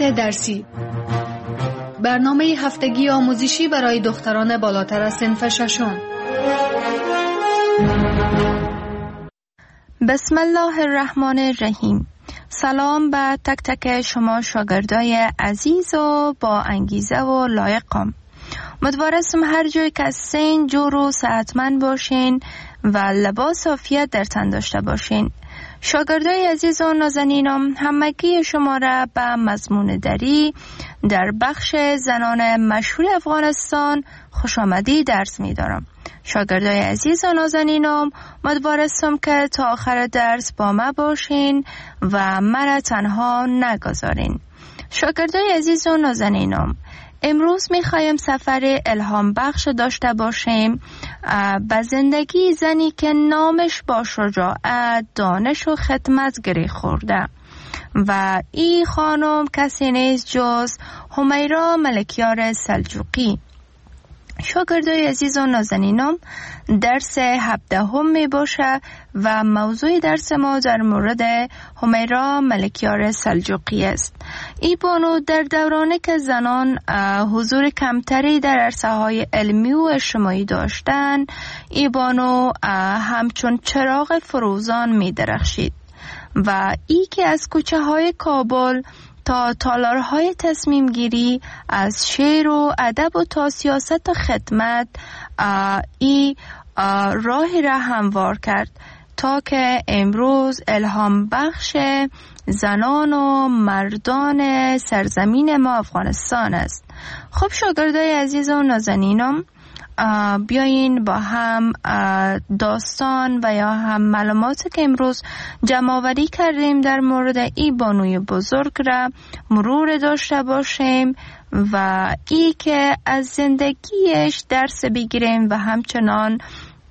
فصل درسی، برنامه هفتگی آموزشی برای دختران بالاتر از صنف ششم. بسم الله الرحمن الرحیم. سلام به تک تک شما شاگردای عزیز و با انگیزه و لایقم. امیدوارم هر جای که هستین جور و صحتمند باشین و لباس عافیت در تن داشته باشین. شاگردای عزیز و نازنینم، همگی شما را به مضمون دری در بخش زنان مشهور افغانستان خوش آمدی درس می دارم. شاگردای عزیز و نازنینم، امیدوارم که تا آخر درس با ما باشین و مرا تنها نگذارین. شاگردای عزیز و نازنینم، امروز میخوایم سفر الهام بخش داشته باشیم به زندگی زنی که نامش با شجاعت، دانش و خدمت گره خورده و این خانم کسی نیست جز همیرا ملکیار سلجوقی. شاگردای عزیز و نازنینم، درس 17 می باشه و موضوع درس ما در مورد همیرا ملکیار سلجوقی است. این بانو در دورانی که زنان حضور کمتری در عرصه‌های علمی و اجتماعی داشتند، این بانو همچون چراغ فروزان می درخشید و ای که از کوچه های کابل تا تالارهای تصمیم گیری، از شعر و ادب و تا سیاست و خدمت ای راهی را هموار کرد تا که امروز الهام بخش زنان و مردان سرزمین ما افغانستان است. خب شاگردای عزیز و نازنینم، بیاین با هم داستان و یا هم معلوماتی که امروز جمع آوری کردیم در مورد این بانوی بزرگ را مرور داشته باشیم و ای که از زندگیش درس بگیریم و همچنان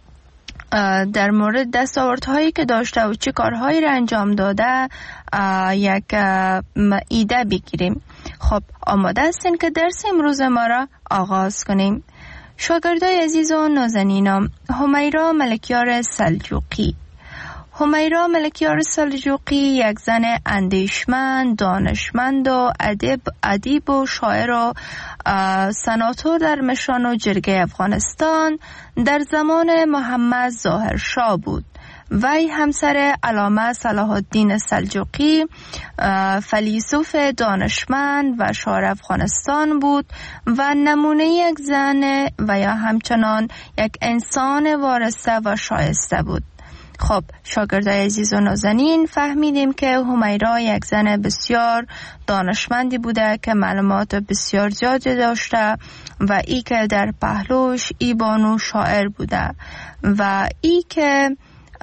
در مورد دستاوردهایی که داشته و چه کارهایی را انجام داده یک ایده بگیریم. خب آماده هستین که درس امروز ما را آغاز کنیم؟ شاگردای عزیز و نازنینم، همیرا ملکیار سلجوقی. همیرا ملکیار سلجوقی یک زن اندیشمند، دانشمند و ادیب و شاعر و سناتور در مشران و جرگه افغانستان در زمان محمد ظاهر شاه بود. وی همسر علامه صلاح الدین سلجوقی فیلسوف دانشمند و شاعر افغانستان بود و نمونه یک زن و یا همچنان یک انسان وارسته و شایسته بود. خب شاگردای عزیز و نازنین، فهمیدیم که همیرا یک زن بسیار دانشمندی بوده که معلومات بسیار زیادی داشته و ای که در پهلوش ای بانو شاعر بوده و ای که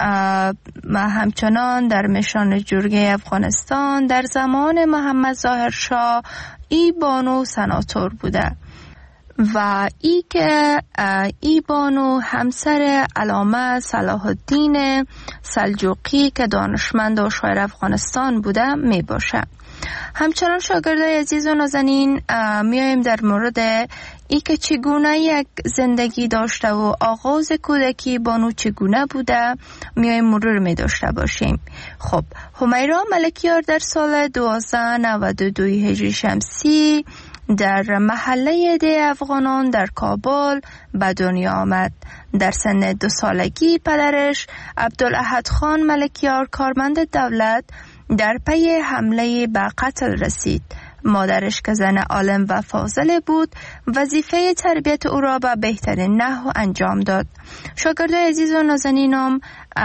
همچنان در مشران جرگه افغانستان در زمان محمد ظاهر شاه ای بانو سناتور بوده و ای که ای بانو همسر علامه صلاح الدین سلجوقی که دانشمند و شاعر افغانستان بوده می باشه. همچنان شاگردای عزیز و نازنین، میایم در مورد ای که چگونه یک زندگی داشته و آغاز کودکی بانو چگونه بوده میایم مرور می داشته باشیم. خب همیرا ملکیار در سال 1292 هجری شمسی در محله ده افغانان در کابل به دنیا آمد. در سن 2 سالگی پدرش عبدالاحد خان ملکیار کارمند دولت در پی حمله به قتل رسید. مادرش که زن عالم و فاضل بود وظیفه تربیت او را به بهترین نحو انجام داد. شاگردای عزیز و نازنینم،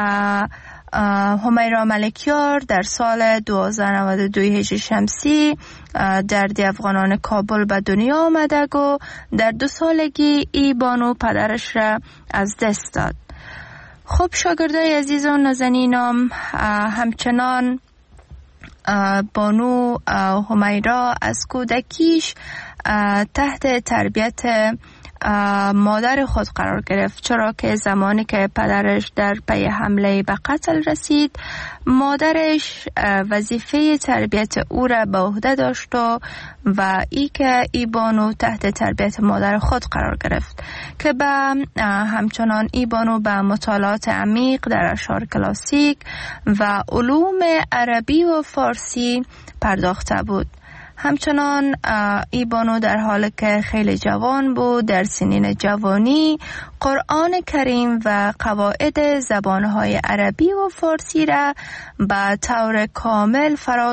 همیرا ملکیار در سال 1292 هجری شمسی در ده افغانان کابل به دنیا آمده و در 2 سالگی ای بانو پدرش را از دست داد. خب شاگردای عزیز و نازنینم، همچنان بانو همیرا از کودکیش تحت تربیت مادر خود قرار گرفت، چرا که زمانی که پدرش در پی حمله به قتل رسید، مادرش وظیفه تربیت او را به عهده داشت و ای که ای بانو تحت تربیت مادر خود قرار گرفت که همچنان ای بانو به مطالعات عمیق در اشعار کلاسیک و علوم عربی و فارسی پرداخته بود. همچنان ای بانو در حالی که خیلی جوان بود در سنین جوانی قرآن کریم و قواعد زبانهای عربی و فارسی را به طور کامل فرا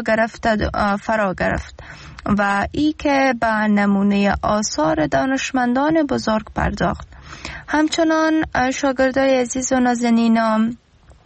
گرفت و ای که به نمونه آثار دانشمندان بزرگ پرداخت. همچنان شاگردای عزیز و نازنینم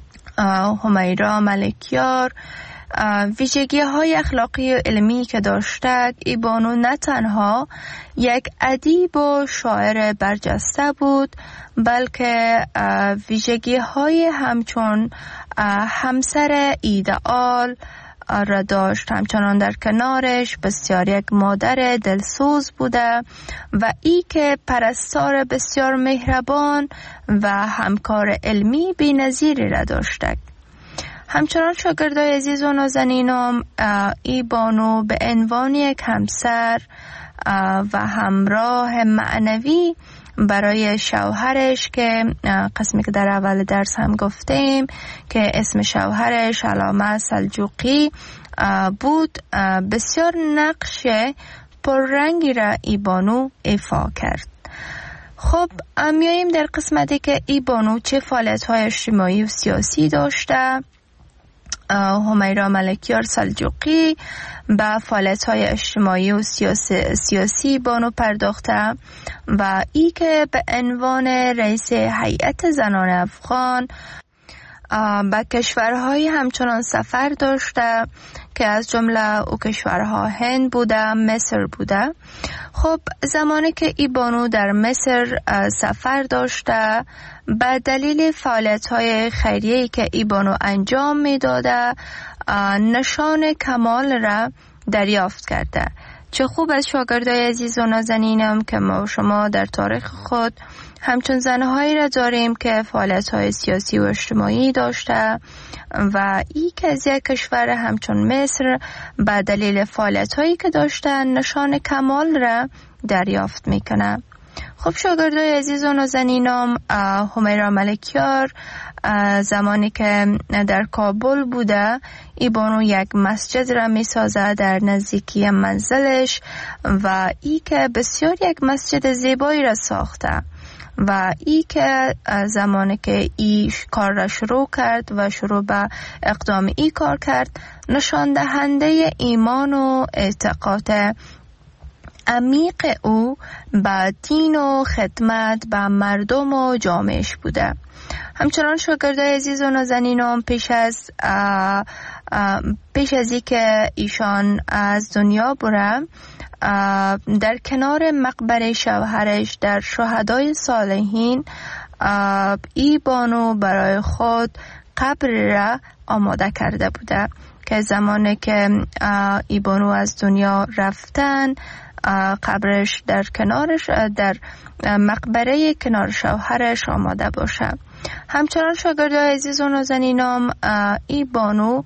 همیرا ملکیار ویژگی های اخلاقی و علمی که داشته، ای بانو نه تنها یک ادیب و شاعر برجسته بود بلکه ویژگی های همچون همسر ایدئال را داشت. همچنان در کنارش بسیار یک مادر دلسوز بوده و ای که پرستار بسیار مهربان و همکار علمی بی‌نظیری را داشته. همچنان شاگردای عزیز و نازنینم ای بانو به عنوان یک همسر و همراه معنوی برای شوهرش که قسمی که در اول درس هم گفتیم که اسم شوهرش علامه سلجوقی بود، بسیار نقش پررنگی را ای بانو ایفا کرد. خب میاییم در قسمتی که ای بانو چه فعالیت‌های اجتماعی و سیاسی داشته. همیرا ملکیار سلجوقی به فعالیت‌های اجتماعی و سیاسی بانو پرداخته و ای که به عنوان رئیس هیئت زنان افغان به کشورهای همچنان سفر داشته که از جمله او کشورها هند بوده، مصر بوده. خب زمانی که ای بانو در مصر سفر داشته به دلیل فعالیت‌های خیریه‌ای که ای بانو انجام می‌داده نشان کمال را دریافت کرده. چه خوب از شاگردای عزیز و نازنینم که ما و شما در تاریخ خود همچون زنهایی را داریم که فعالیت‌های سیاسی و اجتماعی داشته و ای که از یک کشور همچون مصر به دلیل فعالیت‌هایی که داشته نشان کمال را دریافت میکنه. خب شاگردای عزیز و نازنینم همیرا ملکیار زمانی که در کابل بوده ای بانو یک مسجد را می سازه در نزدیکی منزلش و ای که بسیار یک مسجد زیبایی را ساخته و ای که زمانی که ای کار را شروع کرد و شروع به اقدام ای کار کرد نشان دهنده ایمان و اعتقاد عمیق او به دین و خدمت به مردم و جامعهش بوده. همچنان شاگردای عزیز و نازنینم پیش از این که ایشان از دنیا بره در کنار مقبره شوهرش در شهدای صالحین ای بانو برای خود قبر را آماده کرده بوده که زمانی که ای بانو از دنیا رفتن قبرش در کنارش در مقبره کنار شوهرش آماده باشه. همچنان شاگردای عزیز و نازنینم ای بانو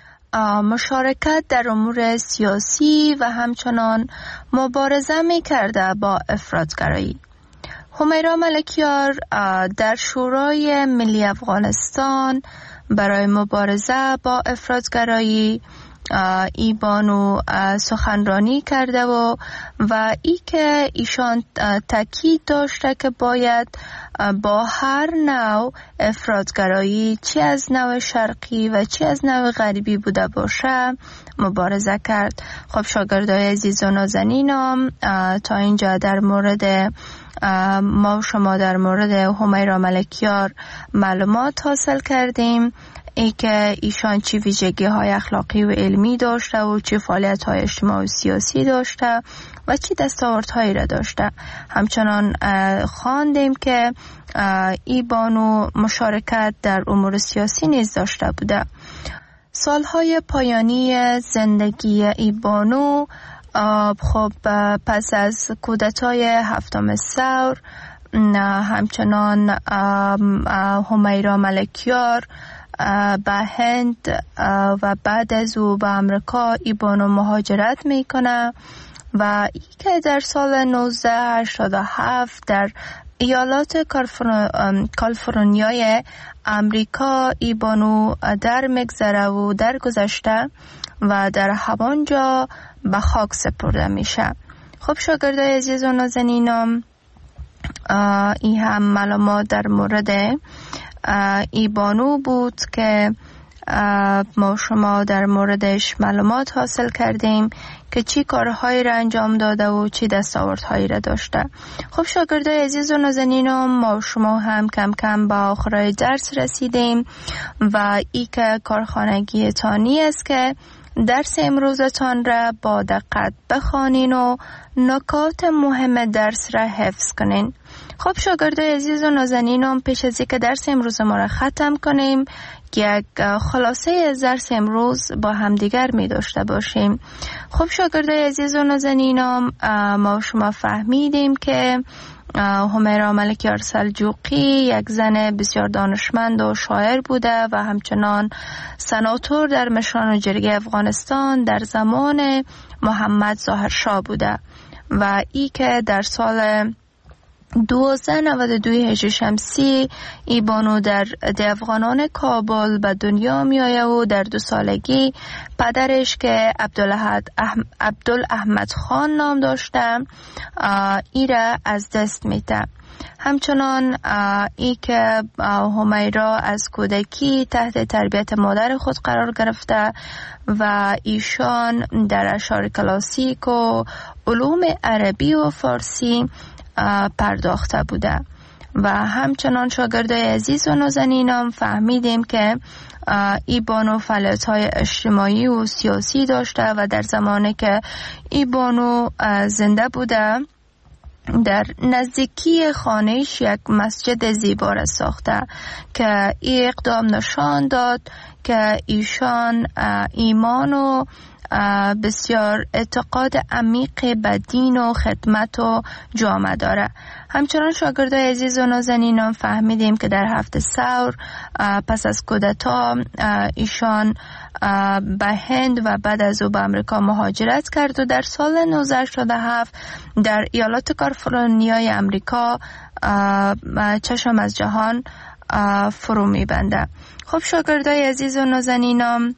مشارکت در امور سیاسی و همچنان مبارزه می کرده با افراطگرایی. همیرا ملکیار در شورای ملی افغانستان برای مبارزه با افراطگرایی ای بانو سخنرانی کرده و ای که ایشان تاکید داشته که باید با هر نوع افراطگرایی چه از نوع شرقی و چه از نوع غربی بوده باشه مبارزه کرد. خب شاگردای عزیز و نازنینم تا اینجا در مورد ما و شما در مورد همیرا ملکیار معلومات حاصل کردیم، ای که ایشان چی ویژگی های اخلاقی و علمی داشته و چی فعالیت های اجتماعی و سیاسی داشته و چی دستاوردهایی را داشته. همچنان خواندیم که ای بانو مشارکت در امور سیاسی نیز داشته بوده. سالهای پایانی زندگی ای بانو خب پس از کودتای هفتم ثور همچنان همیرا ملکیار به هند و بعد از او به امریکا ای بانو مهاجرت میکنه و ای که در سال 1987 در ایالات کالیفرنیای امریکا ای بانو در مگذره و در گذشته و در همانجا به خاک سپرده میشه. خب شاگردای عزیز و نازنینم، این هم معلومات در مورد ای بانو بود که ما شما در موردش معلومات حاصل کردیم که چی کارهایی را انجام داده و چی دستاوردهایی را داشته. خب شاگردای عزیز و نازنینم، ما شما هم کم کم به آخرای درس رسیدیم و ای که کارخانگی تانی است که درس امروزتان را با دقت بخوانین و نکات مهم درس را حفظ کنین. خب شاگردای عزیز و نازنینم، پیش از اینکه درس امروز ما را ختم کنیم، یک خلاصه از درس امروز با همدیگر می داشته باشیم. خب شاگردای عزیز و نازنینم، ما شما فهمیدیم که همیرا ملکیار سلجوقی یک زن بسیار دانشمند و شاعر بوده و همچنان سناتور در مشران و جرگه افغانستان در زمان محمد ظاهرشاه بوده و ای که در سال 1292 هجری شمسی ای بانو در افغانان کابل به دنیا می آید و در 2 سالگی پدرش که عبدالاحمد خان نام داشته ای را از دست میده. همچنان ای که همیرا از کودکی تحت تربیت مادر خود قرار گرفته و ایشان در اشعار کلاسیک و علوم عربی و فارسی پرداخته بوده و همچنان شاگردای عزیز و نازنینم فهمیدیم که ای بانو فعالیت‌های اجتماعی و سیاسی داشته و در زمانی که ای بانو زنده بوده در نزدیکی خانهش یک مسجد زیبا را ساخته که ای اقدام نشان داد که ایشان ایمان و بسیار اعتقاد عمیق به دین و خدمت و جامعه داره. همچنان شاگردای عزیز و نازنینم فهمیدیم که در 7 ثور پس از کودتا ایشان به هند و بعد از او به امریکا مهاجرت کرد و در سال 1987 در ایالات کالیفرنیای امریکا چشم از جهان فرو میبنده. خب شاگردای عزیز و نازنینم،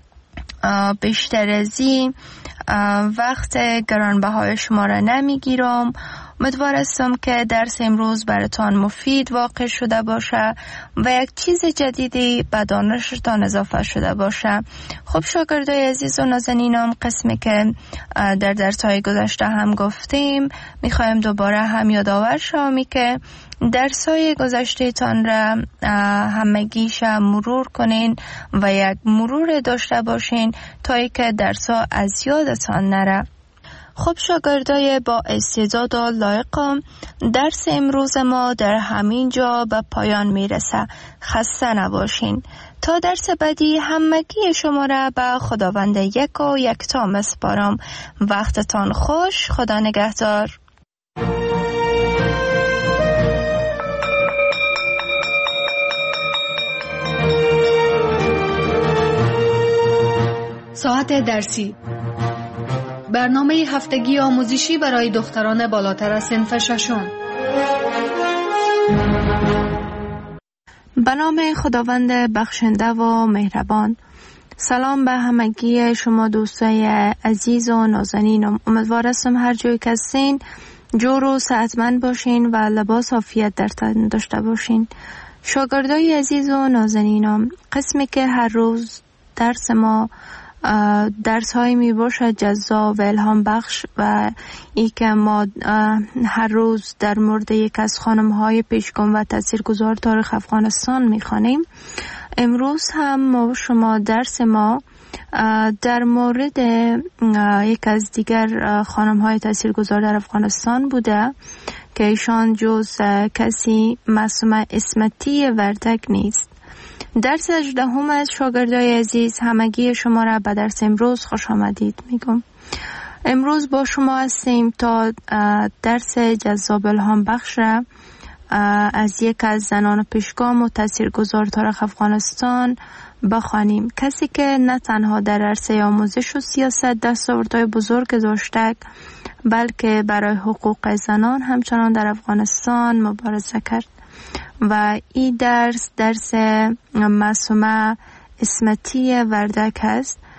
بیشتر از این وقت گرانبهای شما را نمیگیرم. امیدوار هستم که درس امروز براتان مفید واقع شده باشه و یک چیز جدیدی به دانشتان اضافه شده باشه. خب شاگردای عزیز و نازنینم، قسمی که در درس‌های گذشته هم گفتیم میخوایم دوباره هم یادآور شوم که درس‌های گذشته تان را همگیش مرور کنین و یک مرور داشته باشین تا اینکه درس‌ها از یادتان نره. خب شاگردای با استعداد و لایقم، درس امروز ما در همین جا به پایان میرسه. خسته نباشین. تا درس بعدی همگی شما را به خداوند یک و یکتا میسپارم. وقتتان خوش. خدا نگهدار. ساعت درسی، برنامه هفتگی آموزشی برای دختران بالاتر از صنف ششم. به نام خداوند بخشنده و مهربان. سلام به همگی شما دوستای عزیز و نازنینم. امیدوار هستم هر جایی که هستین جور و صحتمند باشین و لباس عافیت در تن داشته باشین. شاگردای عزیز و نازنینم، قسمی که هر روز درس ما درس های می باشد جذاب و الهام بخش و ای که ما هر روز در مورد یک از خانم های پیشگام و تاثیرگذار تاریخ افغانستان می خوانیم. امروز هم ما شما درس ما در مورد یک از دیگر خانم های تاثیرگذار در افغانستان بوده که ایشان جز کسی معصومه اسمتی وردک نیست. درس 18 از شاگردای عزیز، همگی شما را به درس امروز خوش آمدید میگم. امروز با شما هستیم تا درس جذاب الهام بخش را از یک از زنان پیشگام و تاثیرگذار تاریخ افغانستان بخوانیم. کسی که نه تنها در عرصه آموزش و سیاست دستاوردهای بزرگ داشته بلکه برای حقوق زنان همچنان در افغانستان مبارزه کرد و این درس معصومه اسمتی وردک است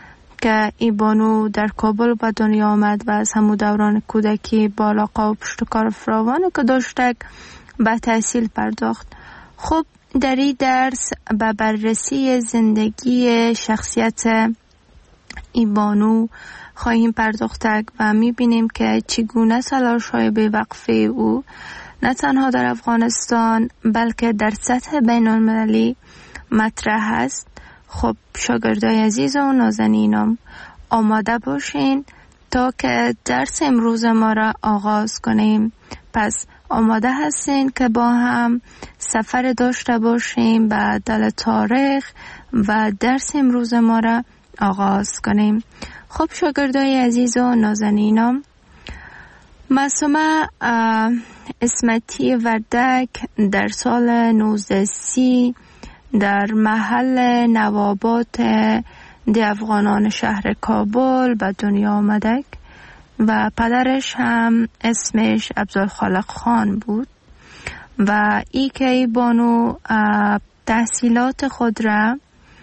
که ای بانو در کابل به دنیا آمد و از همون دوران کودکی با علاقه و پشتکار فراوانی که داشتک به تحصیل پرداخت. خب در این درس به بررسی زندگی شخصیت ای بانو خواهیم پرداختک و میبینیم که چگونه تلاش‌های بی‌وقفه او نه تنها در افغانستان بلکه در سطح بین المللی مطرح است. خب شاگردای عزیز و نازنینم آماده باشین تا که درس امروز ما را آغاز کنیم. پس آماده هستین که با هم سفر داشته باشیم به دل تاریخ و درس امروز ما را آغاز کنیم. خب شاگردای عزیز و نازنینم، معصومه اسمتی وردک در سال 1930 در محل نوابات دی افغانان شهر کابل به دنیا آمدک و پدرش هم اسمش عبدالخالق خان بود و ای که ای بانو تحصیلات خود را،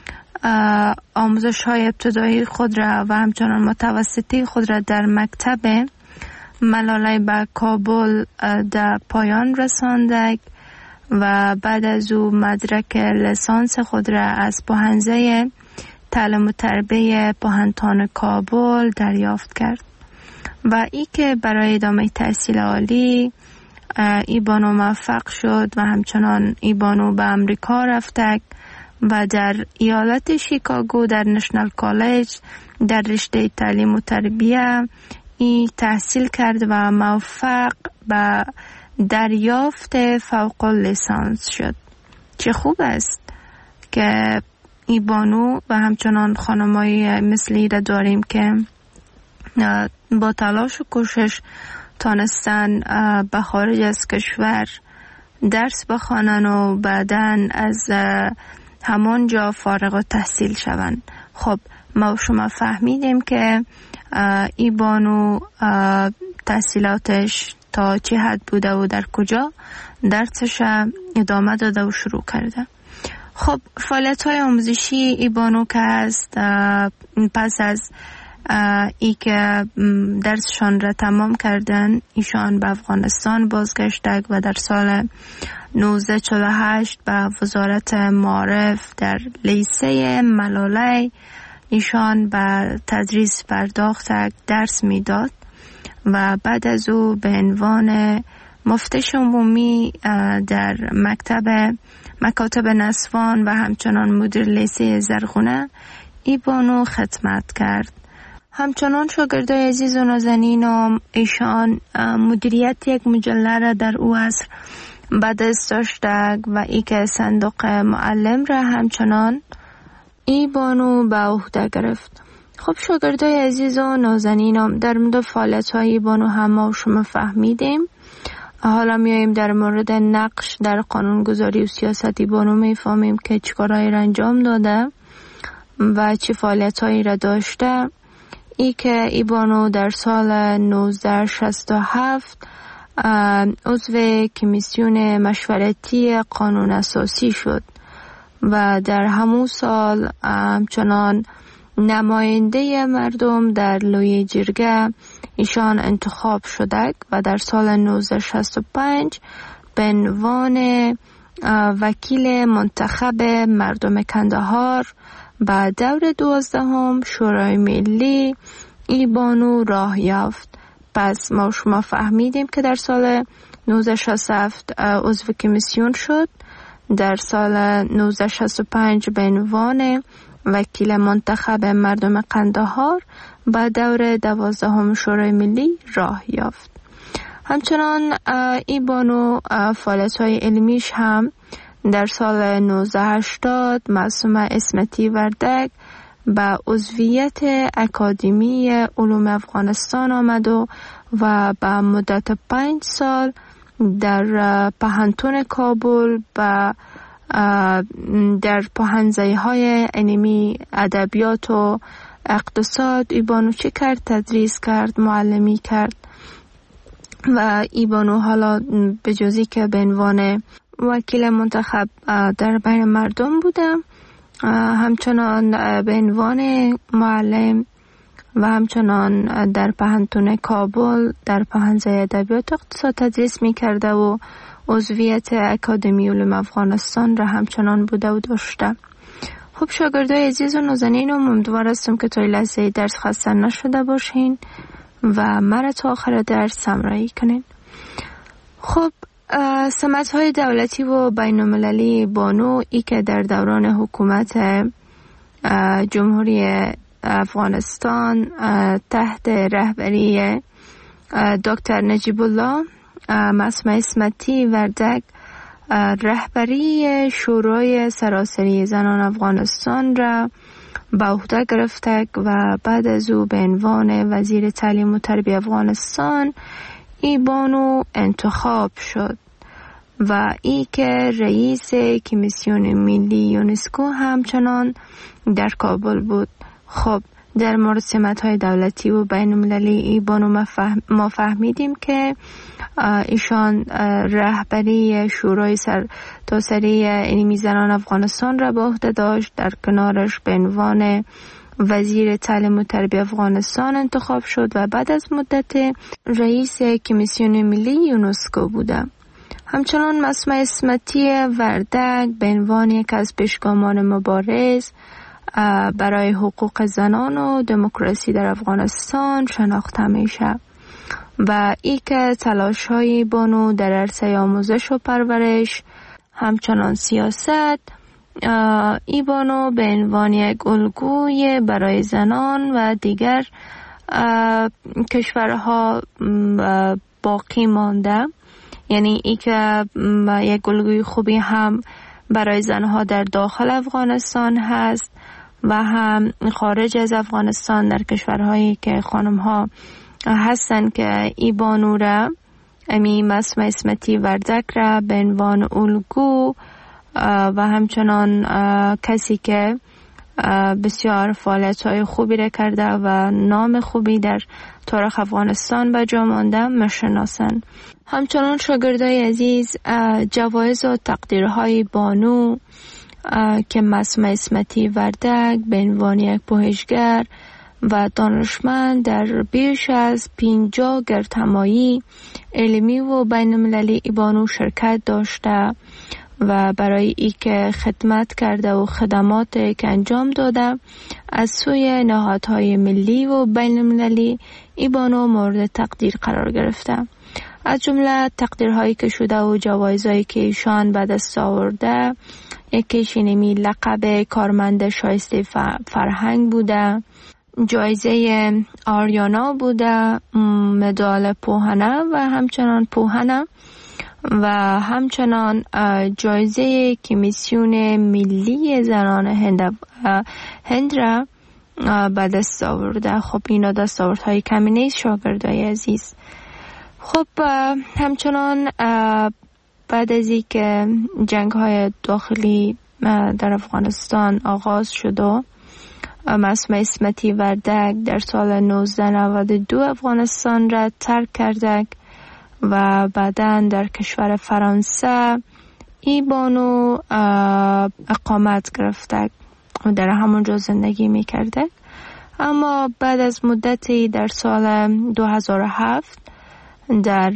آموزش های ابتدایی خود را و همچنان متوسطی خود را در مکتب ملاله به کابل در پایان رساندک و بعد از او مدرک لیسانس خود را از پوهنځی تعلیم و تربیه پوهنتون کابل دریافت کرد و ای که برای ادامه تحصیل عالی ای بانو موفق شد و همچنان ای بانو به امریکا رفتک و در ایالت شیکاگو در نشنال کالج در رشته تعلیم و تربیه ای تحصیل کرد و موفق به دریافت فوق لیسانس شد. چه خوب است که ای بانو و همچنان خانمایی مثلی را داریم که با تلاش و کوشش تانستن به خارج از کشور درس بخوانن و بعداً از همان جا فارغ التحصیل شوند. خب ما شما فهمیدیم که ای بانو تحصیلاتش تا چه حد بوده و در کجا درسش ادامه داده و شروع کرده. خب فعالیت‌های آموزشی ای بانو که هست پس از ای که درسشان را تمام کردن ایشان به افغانستان بازگشتند و در سال 1948 به وزارت معارف در لیسه ملاله ایشان به تدریس پرداختند، درس میداد و بعد از او به عنوان مفتش عمومی در مکاتب نسوان و همچنان مدیر لیسه زرغونه ای بانو خدمت کرد. همچنان شاگردای عزیز و نازنینم ایشان مدیریت یک مجله را در او عصر به دست داشتند و ای که صندوق معلم را همچنان ای بانو به عهده گرفت. خب شاگردای عزیز و نازنینم در مورد فعالیت‌های ای بانو هم ما شما فهمیدیم. حالا میاییم در مورد نقش در قانونگذاری و سیاست ای بانو میفهمیم که چیکارهایی را انجام داده و چه فعالیت‌هایی را داشته. ای که ای بانو در سال 1967 عضو کمیسیون مشورتی قانون اساسی شد و در همون سال همچنان نماینده مردم در لوی جرگه ایشان انتخاب شده و در سال 1965 به عنوان وکیل منتخب مردم کندهار با دور 12 شورای ملی ای بانو راه یافت. پس ما شما فهمیدیم که در سال 1967 عضو کمیسیون شد، در سال 1965 به عنوان وکیل منتخب مردم قندهار با دور 12 شورای ملی راه یافت. همچنان ای بانو فعالیت‌های علمیش هم در سال 1980 معصومه اسمتی وردک به عضویت اکادمی علوم افغانستان آمد و به مدت 5 سال در پوهنتون کابل در پوهنځی‌های علمی ادبیات و اقتصاد ای بانو چه کرد؟ تدریس کرد، معلمی کرد و ای بانو حالا به جزی که به عنوان وکیل منتخب در بین مردم بودم، همچنان به عنوان معلم و همچنان در پهنتون کابل در پهنزه ادبیات اقتصاد تدریس می کرده و عضویت اکادمی علوم افغانستان را همچنان بوده و داشته. خب شاگردای عزیز و نازنین، امیدوار هستم که تا لحظه درس خسته نشده باشین و مرا تا آخر درس همراهی کنین. خب سمت‌های دولتی و بین‌المللی بانو ای که در دوران حکومت جمهوری افغانستان تحت رهبری دکتر نجیب الله معصومه اسمتی وردک رهبری شورای سراسری زنان افغانستان را به عهده گرفته و بعد از او به عنوان وزیر تعلیم و تربیت افغانستان ای بانو انتخاب شد و ای که رئیس کمیسیون ملی یونسکو همچنان در کابل بود. خب در مورد سمت‌های دولتی و بین‌المللی ای بانو ما فهمیدیم که ایشان رهبری شورای سرتاسری علمی زنان افغانستان را به عهده داشت. در کنارش به عنوان وزیر تعلیم و تربیت افغانستان انتخاب شد و بعد از مدت رئیس کمیسیون ملی یونسکو بوده. همچنان معصومه اسمتی وردک به عنوان یک از پیشگامان مبارز برای حقوق زنان و دموکراسی در افغانستان شناخته میشه و ای که تلاش‌های بانو در عرصه آموزش و پرورش همچنان سیاست ای بانو به عنوان یک الگوی برای زنان و دیگر کشورها باقی مانده، یعنی ای که یک الگوی خوبی هم برای زنها در داخل افغانستان هست و هم خارج از افغانستان در کشورهایی که خانم‌ها هستن که ای بانو را معصومه اسمتی وردک را به عنوان الگو و همچنان کسی که بسیار فعالیت‌های خوبی را کرده و نام خوبی در تاریخ افغانستان به جا مانده میشناسند. همچنان شاگردای عزیز جوایز و تقدیرهای بانو که معصومه اسمتی وردک به عنوان یک پژوهشگر و دانشمند در بیش از 50 گردهمایی علمی و بین‌المللی بانو شرکت داشته و برای ای که خدمت کرده و خدمات که انجام داده از سوی نهادهای ملی و بین‌المللی بانو مورد تقدیر قرار گرفته. از جمله تقدیرهایی که شده و جوایزهایی که ایشان به دست آورده، یکیش اینمی لقب کارمند شایسته فرهنگ بوده، جایزه آریانا بوده، مدال پوهنه و همچنان پوهنه و همچنان جایزه کمیسیون ملی زنان هند را به دست آورده. خب اینا دستاوردهای کمی نیست شاگردای عزیز. خب همچنان بعد از این که جنگ‌های داخلی در افغانستان آغاز شد و معصومه اسمتی وردک در سال 1992 افغانستان را ترک کرده و بعداً در کشور فرانسه ای بانو اقامت گرفته و در همونجا زندگی میکرده. اما بعد از مدتی در سال 2007 در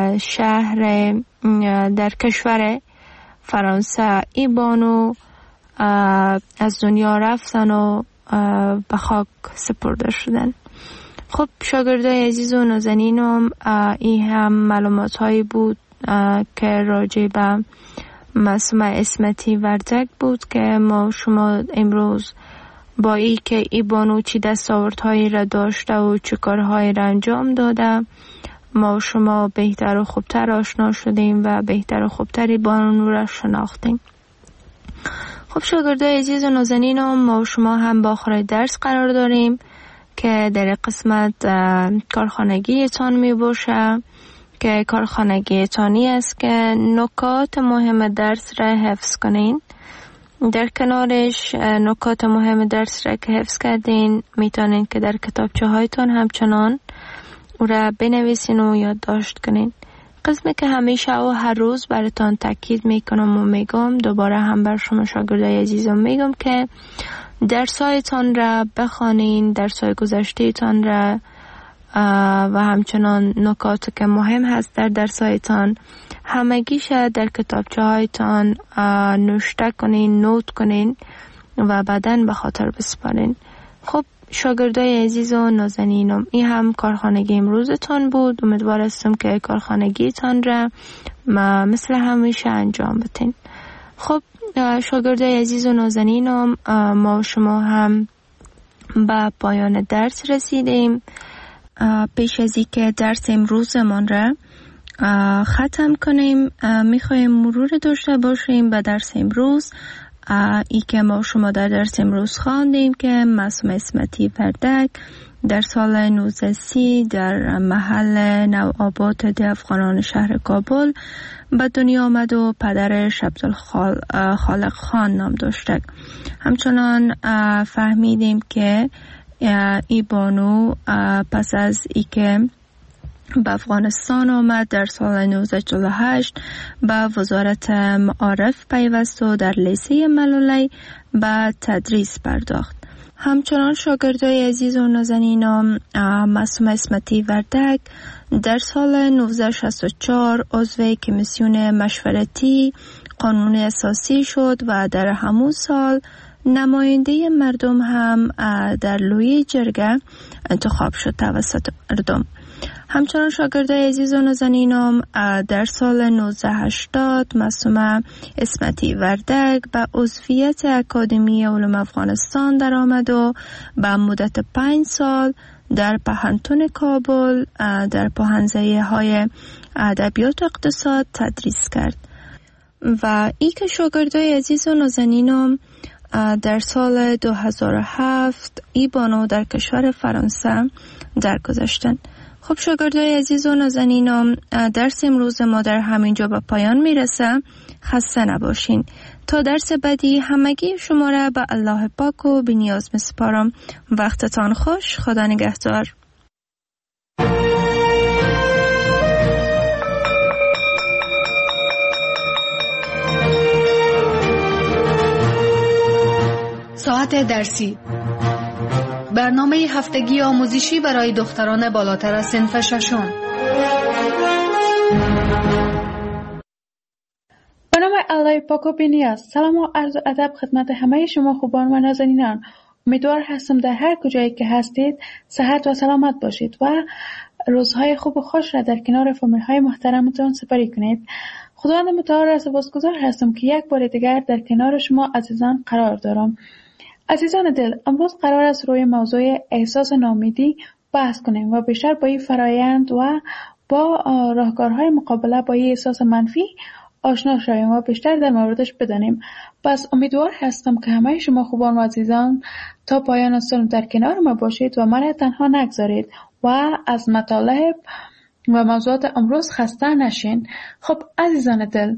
در کشور فرانسه ای بانو از دنیا رفتن و به خاک سپرده شدن. خب شاگردای عزیز و نازنینم، این هم معلومات هایی بود که راجع به معصومه اسمتی وردک بود که ما شما امروز با ای که ای بانو چی دستاوردهایی را داشته و چه کارهایی را انجام داده ما شما بهتر و خوبتر آشنا شدیم و بهتر و خوبتری بانو را شناختیم. خب شاگردای عزیز و نازنینم، ما شما هم با آخر درس قرار داریم که در قسمت کارخانگی تان می باشه که کارخانگی تانی است که نکات مهم درس را حفظ کنین. در کنارش نکات مهم درس را که حفظ کردین میتونین که در کتابچه هایتان همچنان او را بنویسین و یادداشت کنین. قسمی که همیشه و هر روز براتان تاکید میکنم و میگم، دوباره هم بر شما شاگردای عزیزم میگم که درسایتان را بخوانین، درسای گذشتهتان را و همچنان نکاتی که مهم هست در درسایتان همگیش در کتابچه هایتان نوشته کنین، نوت کنین و بعداً به خاطر بسپارین. خب شاگردای عزیز و نازنینم، این هم کارخانگی امروزتان بود. امیدوار هستم که کارخانگیتان را مثل همیشه انجام بدین. خب شاگردای عزیز و نازنینم، ما شما هم به پایان درس رسیدیم. پیش از اینکه درس امروزمان را ختم کنیم میخوایم مرور داشته باشیم به درس امروز. ای که ما شما در درس امروز خواندیم که معصومه اسمتی وردک در سال 1930 در محل نوآباد افغانان شهر کابل به دنیا آمد و پدرش عبدالخالق خان نام داشته. همچنان فهمیدیم که ای بانو پس از ای که به افغانستان آمد در سال 1948 به وزارت معارف پیوست و در لیسه ملولی به تدریس پرداخت. همچنان شاگردای عزیز و نازنینم، معصومه اسمتی وردک در سال 1964 عضو کمیسیون مشورتی قانون اساسی شد و در همون سال نماینده مردم هم در لوی جرگه انتخاب شد توسط مردم. همچنان شاگردای عزیز و نازنینم در سال 1980 معصومه اسمتی وردک به عضویت اکادمی علوم افغانستان در آمد و به مدت 5 سال در پهنتون کابل در پوهنځی های ادبیات و اقتصاد تدریس کرد. و ای که شاگردای عزیز و نازنینم در سال 2007 ای بانو در کشور فرانسه درگذشتند. خب شاگردای عزیز و نازنینم، درس امروز ما در همینجا به پایان میرسه. خسته نباشین. تا درس بعدی همگی شما را به الله پاک و بی‌نیاز میسپارم. وقتتان خوش. خدا نگهدار. ساعت درسی، برنامه هفتگی آموزشی برای دختران بالاتر از صنف ششم. به نام الله پاک و بی‌نیاز. سلام و عرض و ادب خدمت همه شما خوبان و نازنینان. امیدوار هستم در هر کجایی که هستید صحت و سلامت باشید و روزهای خوب و خوش را در کنار فامیل های محترمتان سپری کنید. خداوند متعال را سپاسگزار هستم که یک بار دیگر در کنار شما عزیزان قرار دارم. عزیزان دل، امروز قرار است روی موضوع احساس ناامیدی بحث کنیم و بیشتر با این فرایند و با راهکارهای مقابله با این احساس منفی آشنا شویم و بیشتر در موردش بدانیم. پس امیدوار هستم که همه شما خوبان و عزیزان تا پایان سال در کنار ما باشید و من تنها نگذارید و از مطالب و موضوعات امروز خسته نشین. خب عزیزان دل،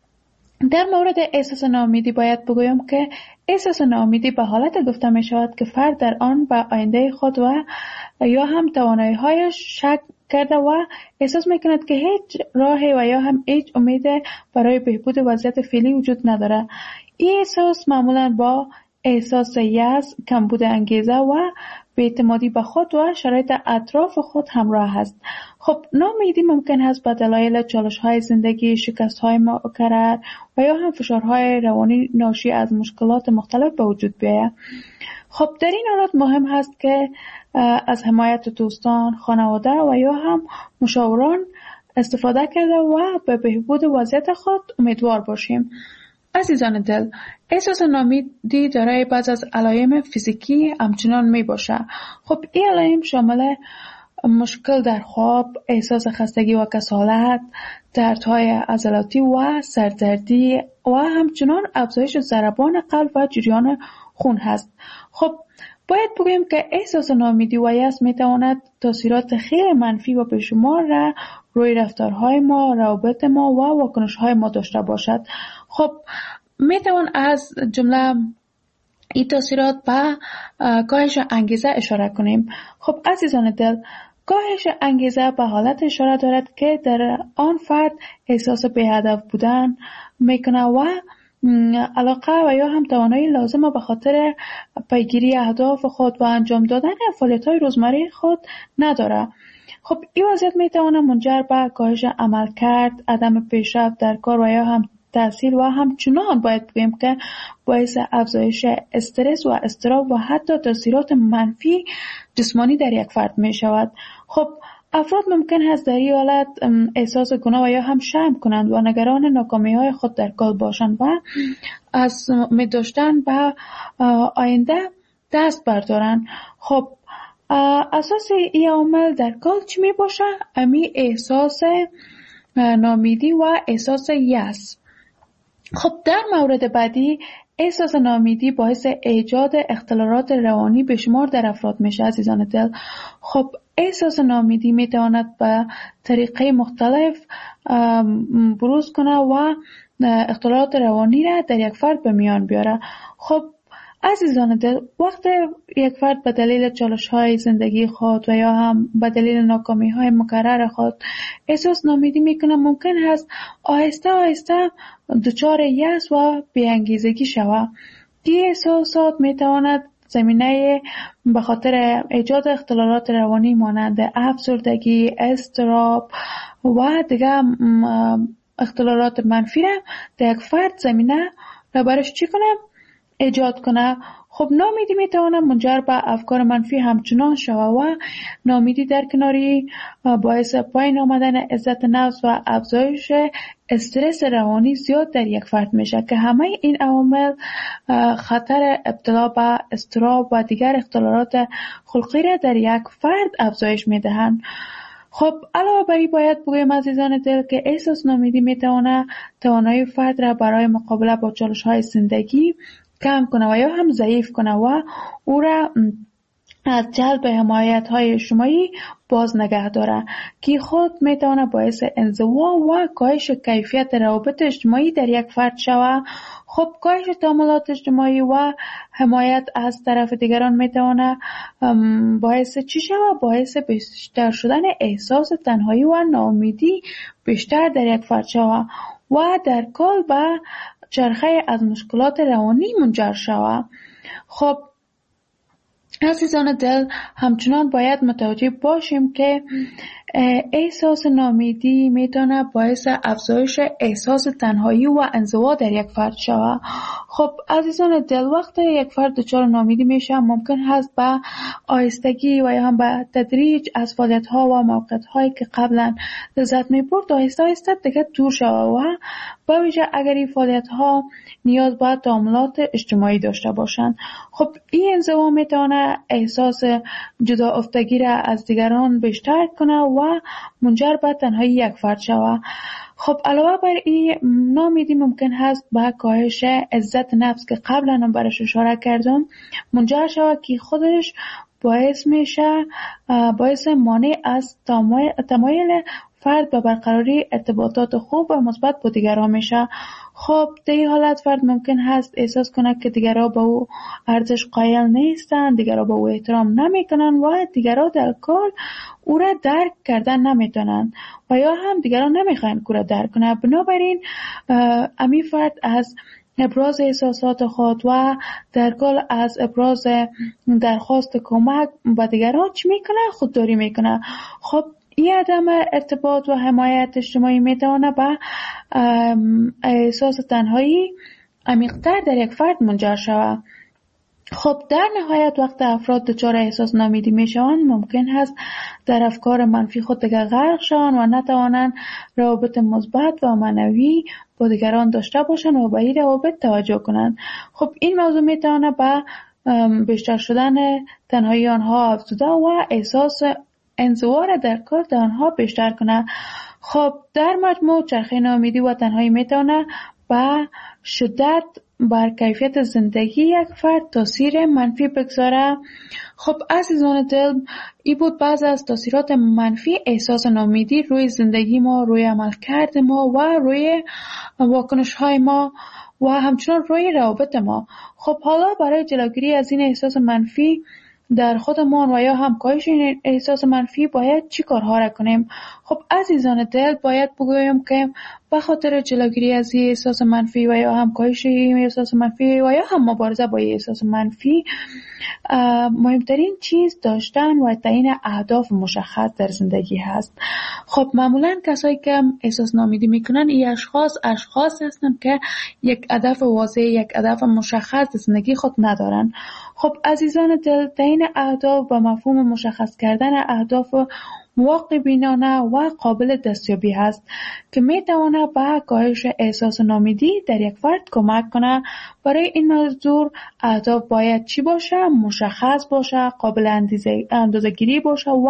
در مورد احساس ناامیدی باید بگویم که احساس ناامیدی به حالت گفته می شود که فرد در آن به آینده خود و یا هم توانایی‌هایش شک کرده و احساس می کند که هیچ راهی و یا هم هیچ امید برای بهبود وضعیت فعلی وجود نداره. این احساس معمولاً با احساس یأس، کمبود انگیزه و بی‌اعتمادی به خود و شرایط اطراف خود همراه است. خب ناامیدی ممکن است به دلایل چالش‌های زندگی، شکست‌های مکرر و یا هم فشارهای روانی ناشی از مشکلات مختلف به وجود بیاید. خب در این حالت مهم است که از حمایت دوستان، خانواده و یا هم مشاوران استفاده کرده و به بهبود وضعیت خود امیدوار باشیم. عزیزان دل، احساس ناامیدی دارای بعض از علائم فیزیکی همچنان می باشه. خب این علائم شامل مشکل در خواب، احساس خستگی و کسالت، دردهای عضلاتی و سردردی و همچنان افزایش ضربان قلب و جریان خون هست. خب باید بگویم که احساس ناامیدی و یأس می تواند تاثیرات خیلی منفی و بیشمار را روی رفتارهای ما، روابط ما و واکنش‌های ما داشته باشد. خب می توان از جمله این تاثیرات به کاهش انگیزه اشاره کنیم. خب عزیزان دل، کاهش انگیزه به حالت اشاره دارد که در آن فرد احساس بی‌هدف بودن میکنه و علاقه و یا هم توانایی لازمه به خاطر پیگیری اهداف خود و انجام دادن فعالیت‌های روزمره خود نداره. خب این وضعیت میتونه منجر به کاهش عملکرد، عدم پیشرفت در کار و یا هم تحصیل و همچنان باید بگیم که باعث افزایش استرس و اضطراب و حتی تاثیرات منفی جسمانی در یک فرد می شود. خب افراد ممکن است در این حالت احساس گناه و یا هم شرم کنند و نگران ناکامی های خود در کار باشند و از امید داشتن به آینده دست بردارند. خب اساس این عامل در کار چی می باشه؟ امی احساس ناامیدی و احساس یأس. خب در مورد بعدی احساس ناامیدی باعث ایجاد اختلالات روانی به شمار در افراد میشه عزیزان دل. خب احساس ناامیدی میتواند به طریقه مختلف بروز کنه و اختلالات روانی را در یک فرد به میان بیاره. خب عزیزان دل، وقت یک فرد به دلیل چالش‌های زندگی خود و یا هم به دلیل ناکامی‌های مکرر خود احساس ناامیدی میکنه، ممکن است آهسته آهسته دچار یأس و بی‌انگیزگی شود. این احساسات میتواند زمینه به خاطر ایجاد اختلالات روانی مانند افسردگی، اضطراب و دیگر اختلالات منفی را در یک فرد زمینه را برش چی کنه؟ ایجاد کنه. خب ناامیدی میتواند منجر به افکار منفی همچنان شود و ناامیدی در کناری باعث پایین آمدن عزت نفس و افزایش استرس روانی زیاد در یک فرد میشه که همه این عوامل خطر ابتلا به اضطراب و دیگر اختلالات خلقی را در یک فرد افزایش میدهند. خب علاوه بر این باید بگویم عزیزان دل که احساس ناامیدی میتواند توانایی فرد را برای مقابله با چالش‌های زندگی کم کنه و یا هم ضعیف کنه و او را از جلب حمایت‌های اجتماعی باز نگه داره که خود میتونه باعث انزوا و کاهش کیفیت روابط اجتماعی در یک فرد شود. خب کاهش تعاملات اجتماعی و حمایت از طرف دیگران میتونه باعث چی شود؟ باعث بیشتر شدن احساس تنهایی و ناامیدی بیشتر در یک فرد شود و در کل به چرخه از مشکلات روانی منجر شود. خب عزیزان دل، همچنان باید متوجه باشیم که احساس ناامیدی میتونه باعث افزایش احساس تنهایی و انزوا در یک فرد شود. خب عزیزان دل، وقتی یک فرد دچار ناامیدی میشه ممکن هست به آهستگی و یا هم به تدریج از فعالیت‌ها و موقعیت‌هایی که قبلا لذت می‌برد آهسته آهسته دیگه دور شود و به ویژه اگر این فعالیت‌ها نیاز به تعاملات اجتماعی داشته باشند. خب این انزوا میتونه احساس جدا افتگی را از دیگران بیشتر کنه و منجر به تنهایی یک فرد شود. خب علاوه بر این ناامیدی ممکن هست به کاهش عزت نفس که قبلا هم برش اشاره کردم منجر شود که خودش باعث مانع از تمایل فرد به برقراری ارتباطات خوب و مثبت با دیگران میشه. خب در این حالت فرد ممکن هست احساس کنه که دیگران به او ارزش قائل نیستن، دیگران به او احترام نمیکنن و دیگران در کل او را درک کردن نمیتونن و یا هم دیگران نمیخواین او را درک کنه. بنابراین امی فرد از ابراز احساسات خود و در کل از ابراز درخواست کمک با دیگران چی میکنه؟ خودداری میکنه. خب این عدم ارتباط و حمایت اجتماعی میتونه به احساس تنهایی عمیق‌تر در یک فرد منجر شود. خب در نهایت وقت افراد دچار احساس ناامیدی میشوند ممکن است در افکار منفی خود دیگر غرق شوند و نتوانند روابط مثبت و معنوی با دیگران داشته باشند و به این روابط توجه کنند. خب این موضوع میتونه به بیشتر شدن تنهایی آنها افزوده و احساس انزوا در کار در آنها بیشتر کنه. خب در مجموع چرخه ناامیدی و تنهایی میتونه به شدت بر کیفیت زندگی یک فرد تاثیر منفی بگذاره. خب عزیزان دل، این بود بعض از تاثیرات منفی احساس ناامیدی روی زندگی ما، روی عملکرد ما و روی واکنش های ما و همچنین روی روابط ما. خب حالا برای جلوگیری از این احساس منفی در خودمان و یا هم کاهش این احساس منفی باید چی کارها را کنیم؟ خب عزیزان دل، باید بگویم که به خاطر جلوگیری از این احساس منفی و یا هم کاهش این احساس منفی و یا هم مبارزه با این احساس منفی، مهمترین چیز داشتن و تعیین اهداف مشخص در زندگی هست. خب معمولا کسایی که احساس ناامیدی میکنن این اشخاص هستن که یک هدف واضح، یک هدف مشخص در زندگی خود ندارن. خب عزیزان دل، تعیین اهداف و مفهوم مشخص کردن اهداف واقع بینانه و قابل دستیابی هست که می تواند به کاهش احساس ناامیدی در یک فرد کمک کنه. برای این منظور اهداف باید چی باشه؟ مشخص باشه، قابل اندازه‌گیری باشه و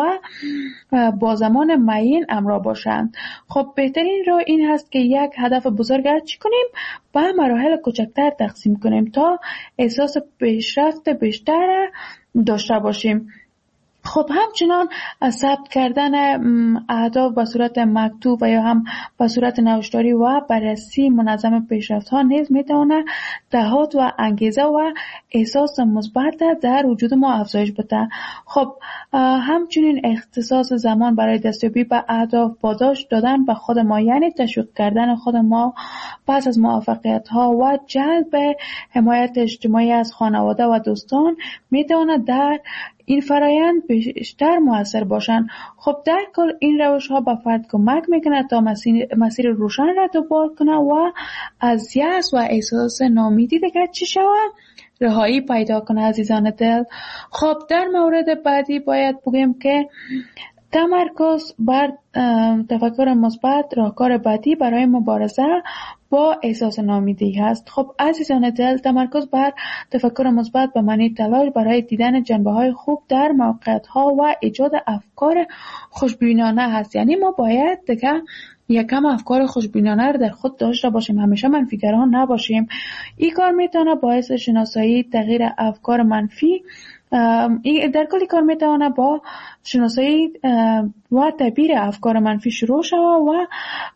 با زمان معین همراه باشند. خب بهترین راه این هست که یک هدف بزرگ را چی کنیم؟ به مراحل کوچکتر تقسیم کنیم تا احساس پیشرفت بیشتر داشته باشیم. خب همچنان ثبت کردن اهداف به صورت مکتوب و یا هم به صورت نوشتاری و بررسی منظم پیشرفت ها نیز میتونه دهات و انگیزه و احساس مثبت در وجود ما افزایش بده. خب همچنین اختصاص زمان برای دستیابی به اهداف، پاداش دادن به خود ما، یعنی تشویق کردن خود ما پس از موفقیت ها و جلب حمایت اجتماعی از خانواده و دوستان میتونه در این فرایند بیشتر مؤثر باشند. خب در کل این روش ها به فرد کمک میکنه تا مسیر روشن را دنبال کنه و از یأس و احساس ناامیدی دیگر چی شود؟ رهایی پیدا کنه عزیزان دل. خب در مورد بعدی باید بگیم که تمرکز بر تفکر مثبت راهکار بعدی برای مبارزه با احساس ناامیدی هست. خب عزیزان دل، تمرکز بر تفکر مثبت به معنی تلاش برای دیدن جنبه‌های خوب در موقعیت‌ها و ایجاد افکار خوشبینانه هست. یعنی ما باید دیگه یکم افکار خوشبینانه رو در خود داشته باشیم، همیشه منفیگران نباشیم. این کار میتونه باعث شناسایی تغییر افکار منفی در کل کار میتونه با شناسایی و تعبیر افکار منفی شروع شود و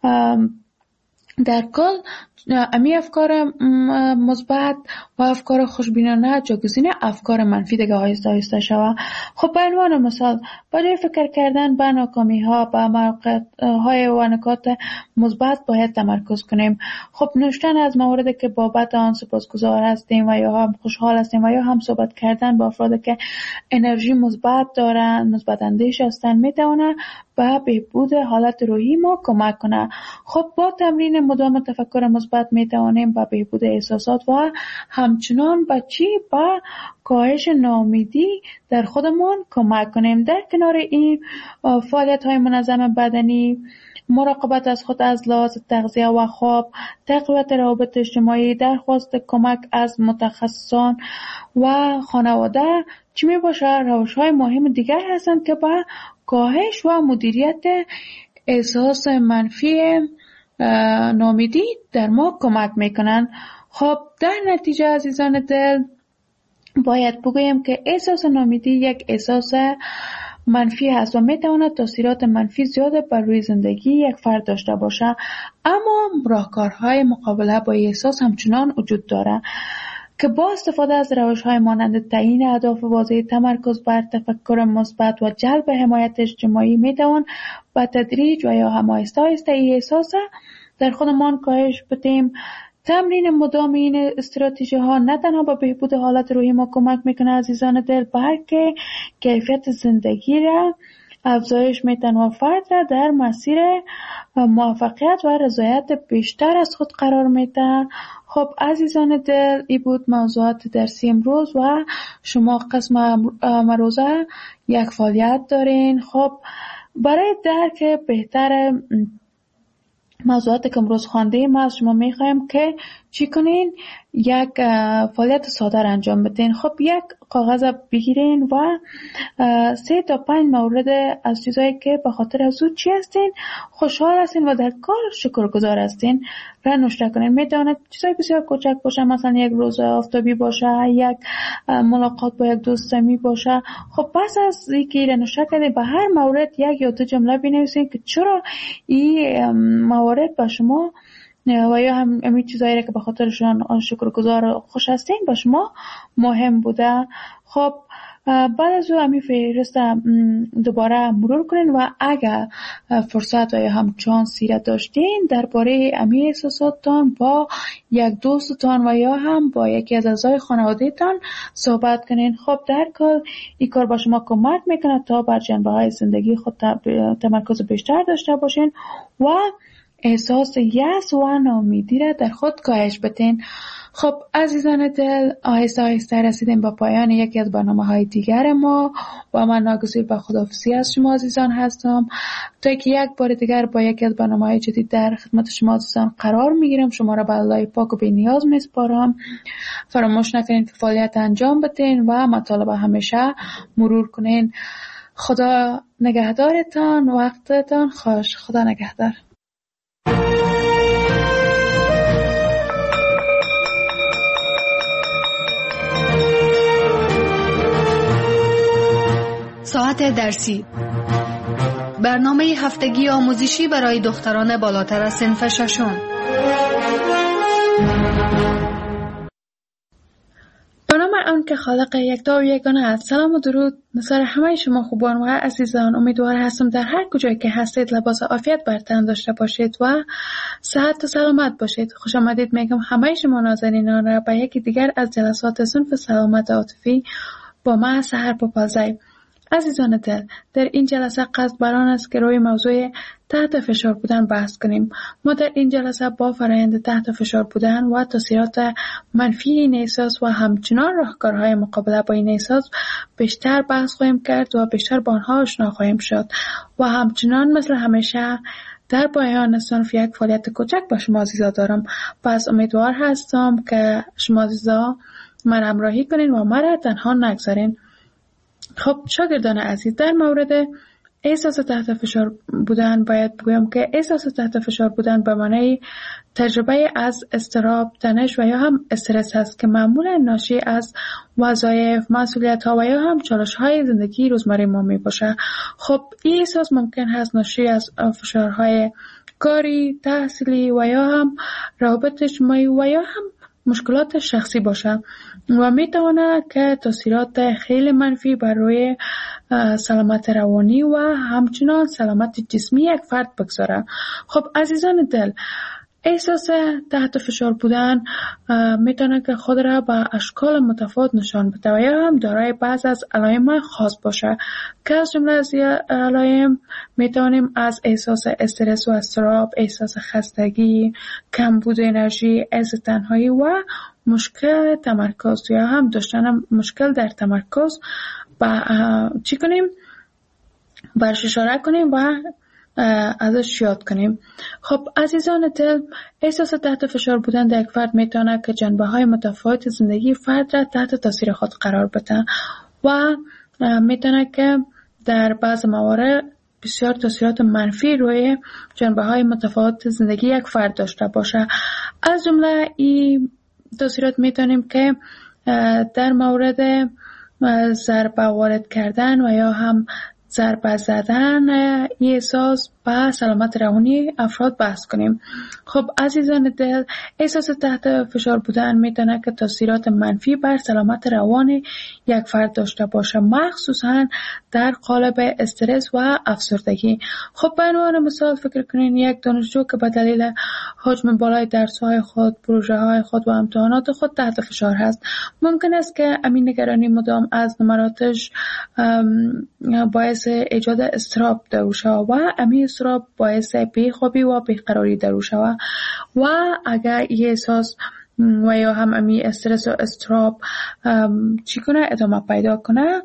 در کل امی افکار مثبت و افکار خوشبینانه جایگزین افکار منفی دیگه آهسته آهسته شود. خب به عنوان مثال، برای فکر کردن به ناکامی ها، به موقعیت های و نکات مثبت باید تمرکز کنیم. خب نوشتن از مواردی که بابت آن سپاسگزار هستیم و یا هم خوشحال هستیم و یا هم صحبت کردن با افرادی که انرژی مثبت دارن، مثبت اندیش هستن، میتونه به بهبود حالت روحی ما کمک کنه. خب با تمرین مدام تفکر مثبت میتوانیم به بهبود احساسات و همچنان به کاهش ناامیدی در خودمان کمک کنیم. در کنار این فعالیت های منظم بدنی، مراقبت از خود از لحاظ تغذیه و خواب، تقویت روابط اجتماعی، درخواست کمک از متخصصان و خانواده چی می باشه؟ روش های مهم دیگر هستند که به کاهش و مدیریت احساس منفی ناامیدی در ما کمک میکنن. خب در نتیجه عزیزان دل باید بگویم که احساس ناامیدی یک احساس منفی هست و میتواند تاثیرات منفی زیاد بر روی زندگی یک فرد داشته باشه، اما راهکارهای مقابله با احساس همچنان وجود داره که با استفاده از روش‌های مانند تعیین اهداف واضح، تمرکز بر تفکر مثبت و جلب حمایت اجتماعی میتوان با تدریج و یا هم آهسته آهسته این احساس در خودمان کاهش بدیم. تمرین مدام این استراتژی ها نه تنها به بهبود حالت روحی ما کمک میکنه عزیزان دل، بلکه کیفیت زندگی را افزایش میتن و فرد را در مسیر موفقیت و رضایت بیشتر از خود قرار میتن. خب عزیزان دل، این بود موضوعات درسی امروز و شما قسم امروزه یک فعالیت دارین. خب برای درک بهتر موضوعات که امروز خواندیم از شما میخوایم که چی کنین؟ یک فعالیت ساده انجام بدین. خب یک کاغذ بگیرین و 3 تا 5 مورد از چیزایی که به خاطر از او چی هستین خوشحال هستین و در کار شکرگزار هستین را نوشته کنین. میتونه چیزای بسیار کوچک باشه، مثلا یک روز آفتابی باشه، یک ملاقات با یک دوست صمیمی باشه. خب پس از اینکه را نوشته کردین به هر مورد یک یا دو جمله بنویسین که چرا این موارد به شما و یا هم همین چیزایی که به خاطرشان شکرگزار و خوش هستین با شما مهم بوده. خب بعد از او همی فهرست دوباره مرور کنین و اگر فرصت و یا هم چانسی را داشتین درباره امی احساساتتان با یک دوستتان و یا هم با یکی از اعضای خانواده‌تان صحبت کنین. خب در کل این کار با شما کمک میکنه تا بر جنبه‌های زندگی خود تمرکز بیشتر داشته باشین و احساس یأس و ناامیدی را در خود کاهش بدین. خب عزیزان دل، آهسته آهسته رسیدیم با پایان یکی از برنامه‌های دیگر ما و من ناگزیر به خداحافظی از شما عزیزان هستم تا که یک بار دیگر با یکی از برنامه‌های جدید در خدمت شما عزیزان قرار میگیرم. شما را به الله پاک و بی‌نیاز میسپارم. فراموش نکنین که فعالیت انجام بدین و مطالب همیشه مرور کنین. خدا نگهدارتان، وقتتان خوش. خدا نگهدار. ساعت درسی، برنامه هفتگی آموزشی برای دختران بالاتر از صنف ششم. به نام آن که خالق یکتا و یگانه است. سلام و درود نثار همه شما خوبان و عزیزان. امیدوار هستم در هر کجایی که هستید لباس عافیت بر تن داشته باشید و صحت و سلامت باشید. خوش آمدید میگم همه شما نازنینان را به یکی دیگر از جلسات صنف سلامت عاطفی با من سحر پاپازی. عزیزان دل، در این جلسه قصد بر آن است که روی موضوع تحت فشار بودن بحث کنیم. ما در این جلسه با فرآیند تحت فشار بودن و تاثیرات منفی این احساس و همچنان راهکارهای مقابله با این احساس بیشتر بحث خواهیم کرد و بیشتر با آنها آشنا خواهیم شد و همچنان مثل همیشه در پایان صنف یک فعالیت کوچک با شما عزیزا دارم. پس امیدوار هستم که شما عزیزا من همراهی کنین و مرا تنها نگذارین. خب شاگردان عزیز، در مورد احساس تحت فشار بودن باید بگویم که احساس تحت فشار بودن به معنی تجربه از اضطراب، تنش و یا هم استرس است که معمولا ناشی از وظایف، مسئولیت‌ها و یا هم چالش‌های زندگی روزمره ما میباشه. خب این احساس ممکن هست ناشی از فشارهای کاری، تحصیلی و یا هم روابط اجتماعی و یا هم مشکلات شخصی باشه و میتونه که تاثیرات خیلی منفی بر روی سلامت روانی و همچنان سلامت جسمی یک فرد بگذاره. خب عزیزان دل، احساس تحت فشار بودن میتونه که خود را به اشکال متفاوت نشان بده و یا هم دارای بعض از علائم خاص باشه که از جمله از علائم میتونیم از احساس استرس و اضطراب، احساس خستگی، کمبود انرژی، حس تنهایی و مشکل تمرکز یا هم داشتن مشکل در تمرکز چی کنیم؟ برش اشاره کنیم و ازش یاد کنیم. خب عزیزان دل، احساس تحت فشار بودن در یک فرد میتونه که جنبه‌های متفاوت زندگی فرد را تحت تاثیر خود قرار بده و میتونه که در بعض موارد بسیار تاثیرات منفی روی جنبه‌های متفاوت زندگی یک فرد داشته باشه. از جمله این تاثیرات میتونیم که در مورد ضربه وارد کردن و یا هم ضربه زدن این احساس به سلامت روانی افراد بحث کنیم. خب عزیزان دل، احساس تحت فشار بودن میتونه که تاثیرات منفی بر سلامت روان یک فرد داشته باشه، مخصوصا در قالب استرس و افسردگی. خب به عنوان مثال فکر کنین یک دانشجو که به دلیل حجم بالای درس‌های خود، پروژه‌های خود و امتحانات خود تحت فشار هست. ممکن است که امین نگرانی مدام از نمراتش باعث ایجاد اضطراب در او شود و امین اضطراب باعث بیخوابی و بیقراری در او شود و اگر این احساس و یا هم امی استرس و اضطراب چی کنه ادامه پیدا کنه،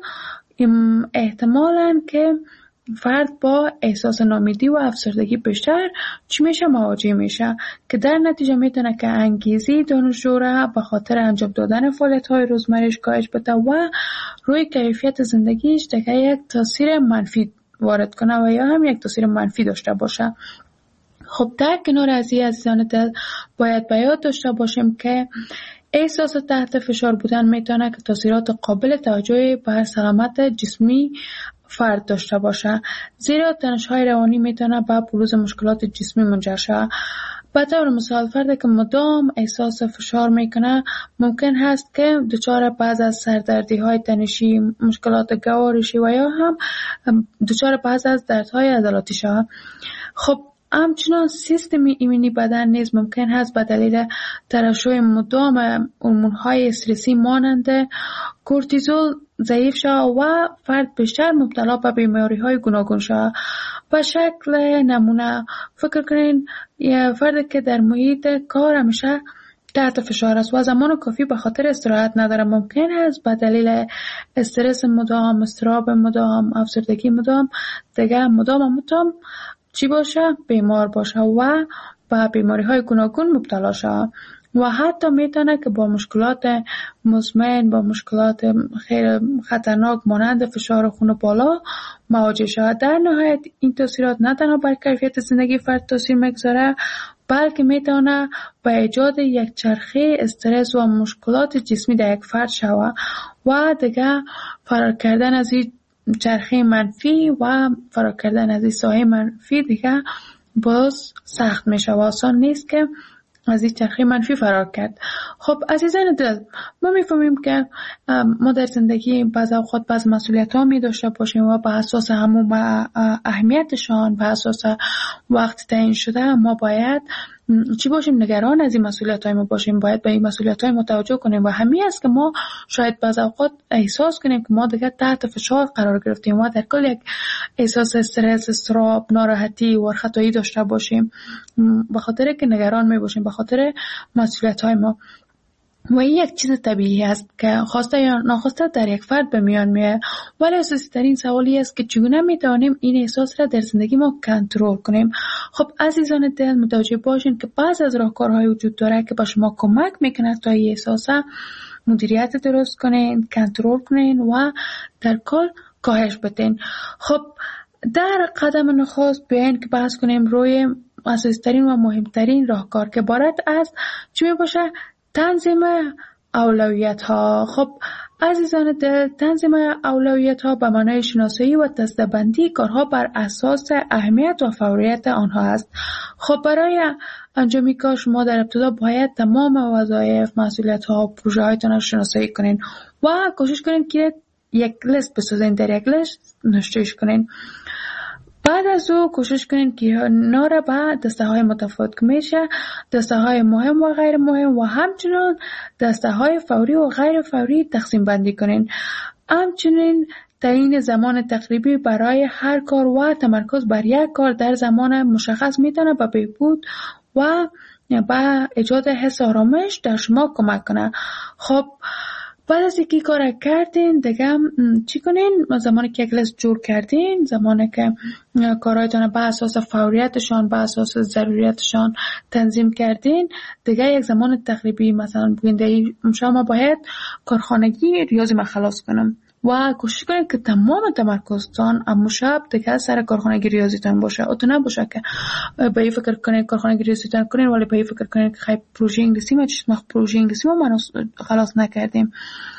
احتمالاً که فرد با احساس ناامیدی و افسردگی بیشتر چی میشه مواجه میشه که در نتیجه میتونه که انگیزی دانشجو را به خاطر انجام دادن فعالیت‌های روزمره‌اش کاهش بده و روی کیفیت زندگیش دیگه یک تاثیر منفی وارد کنه و یا هم یک تاثیر منفی داشته باشه. خب در کنار از این عزیزان دل باید به یاد داشته باشیم که احساس تحت فشار بودن میتونه که تاثیرات قابل توجهی بر سلامت جسمی فرد داشته باشه، زیرا تنش‌های روانی میتونه به بروز مشکلات جسمی منجر شه. به طور مثال فردی که مدام احساس فشار میکنه ممکن هست که دچار بعض از سردردی های تنشی، مشکلات گوارشی و یا هم دچار بعض از دردهای عضلاتی شود. خب همچنان سیستم ایمنی بدن نیز ممکن هست به دلیل ترشح مدام هورمون‌های استرسی مانند کورتیزول ضعیف شود و فرد بیشتر مبتلا به بیماری‌های گوناگون شود. به شکل نمونه فکر کنین یه فردی که در محیط کار همیشه تحت فشار است و زمان کافی به خاطر استراحت نداره، ممکن است به دلیل استرس مدام، اضطراب مدام، افسردگی مدام چی باشه؟ بیمار باشه و به بیماری‌های گوناگون مبتلا شود و حتی میتونه که با مشکلات مزمن، با مشکلات خیلی خطرناک مانند فشار خون بالا مواجه شود. در نهایت این تاثیرات نه تنها بر کیفیت زندگی فرد تاثیر میگذاره، بلکه میتونه به ایجاد یک چرخه استرس و مشکلات جسمی در یک فرد شود و دیگه فرار کردن از این چرخه منفی و فرار کردن از این سایه منفی دیگه باز سخت میشه و آسان نیست که از این چرخه منفی فرار کرد. خب عزیزان دل، ما میفهمیم که ما در زندگی بعض اوقات بعض مسئولیت ها می داشته باشیم و به اساس همون اهمیتشان، به اساس وقت تعیین شده ما باید چی باشیم؟ نگران از این مسئولیت های ما باشیم، باید به این مسئولیت های متوجه کنیم و همین است که ما شاید بعض اوقات احساس کنیم که ما دیگه تحت فشار قرار گرفتیم و در کل یک احساس استرس، اضطراب، ناراحتی و خطایی داشته باشیم به خاطر که نگران می باشیم به خاطر مسئولیت های ما. و این یک چیز طبیعی است که خواسته یا ناخواسته در یک فرد به میان میاد، ولی اساسی ترین سوالی است که چگونه میتوانیم این احساس را در زندگی ما کنترل کنیم. خب عزیزان دل، متوجه باشین که بعض از راهکارهای وجود داره که به شما کمک میکنه تا این احساس مدیریت درست کنین، کنترل کنین و در کل کاهش بدین. خب در قدم نخست بیاین که بحث کنیم روی اساسی ترین و مهمترین راهکار که عبارت از چی میباشه؟ تنظیم اولویت ها. خب عزیزان دل، تنظیم اولویت ها به معنای شناسایی و دسته‌بندی کارها بر اساس اهمیت و فوریت آنها است. خب برای انجام کار شما در ابتدا باید تمام وظایف، مسئولیت ها و پروژه هایتان را شناسایی کنین و کوشش کنین که یک لیست بسازین، در یک لیست نوشتهش کنین. بعد از او کوشش کنین که اینا را به دسته های متفاوت که میشه دسته های مهم و غیر مهم و همچنین دسته های فوری و غیر فوری تقسیم بندی کنین. همچنین تعیین زمان تقریبی برای هر کار و تمرکز بر یک کار در زمان مشخص میتونه به بهبود و به ایجاد حس آرامش در شما کمک کنه. خب بعد از اینکه کار کردین دیگه چی کنین؟ زمانی که یک لیست جور کردین، زمانی که کارهایتان به اساس فوریتشان، به اساس ضروریتشان تنظیم کردین، دیگه یک زمان تقریبی مثلا بگین شما باید کارخانگی ریاضی ما خلاص کنم و کوشش کنید که تمام تمرکزتان امو شب دیگه سر کارخانگی ریاضیتان باشه. اتو نباشه که به این فکر کنید کارخانگی ریاضیتان کنید ولی به این فکر کنید که خیلی پروژه انگلیسی ما پروژه انگلیسی ما خلاص نکردیم.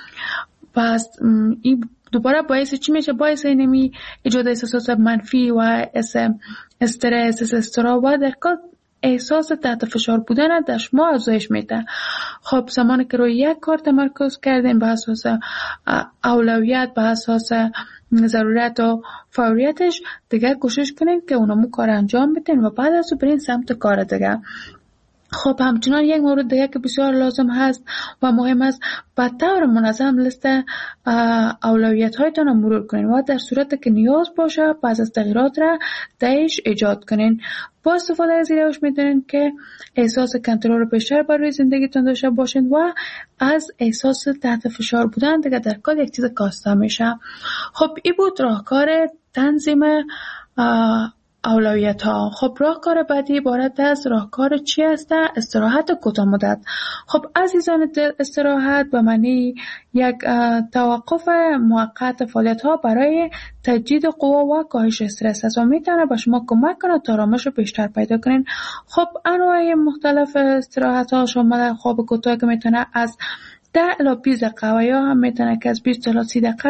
پس این دوباره باعث چی میشه؟ باعث اینمی ایجاد احساسات منفی و استرس، اضطراب و در کل احساس تحت فشار بودن در شما افزایش میده. خب زمانی که روی یک کار تمرکز کردین به اساس اولویت، به اساس ضرورت و فوریتش، دیگه کوشش کنین که اونمو کار انجام بدین و بعد از اون برین سمت کار دیگه. خب همچنان یک مورد دیگه که بسیار لازم هست و مهم است، به طور منظم لیست اولویت هایتان رو مرور کنین و در صورت که نیاز باشه بعض از تغییرات را درش ایجاد کنین. با استفاده از این روش میتونین که احساس کنترل بیشتر بر روی زندگیتون داشته باشین و از احساس تحت فشار بودن دیگه در کل یک چیز کاسته میشه. خب این بود راهکار تنظیم اولویت ها. خب راهکار بعدی عبارت از راهکار چی است؟ استراحت کوتاه مدت. خب عزیزان دل، استراحت به معنی یک توقف موقت فعالیت ها برای تجدید قوا و کاهش استرس است و میتونه به شما کمک کنه تا آرامش رو بیشتر پیدا کنین. خب انواع مختلف استراحت ها شامل خواب کوتاه که میتونه از 10 الی 20 دقیقه و یا هم میتونه که از 20 الی 30 دقیقه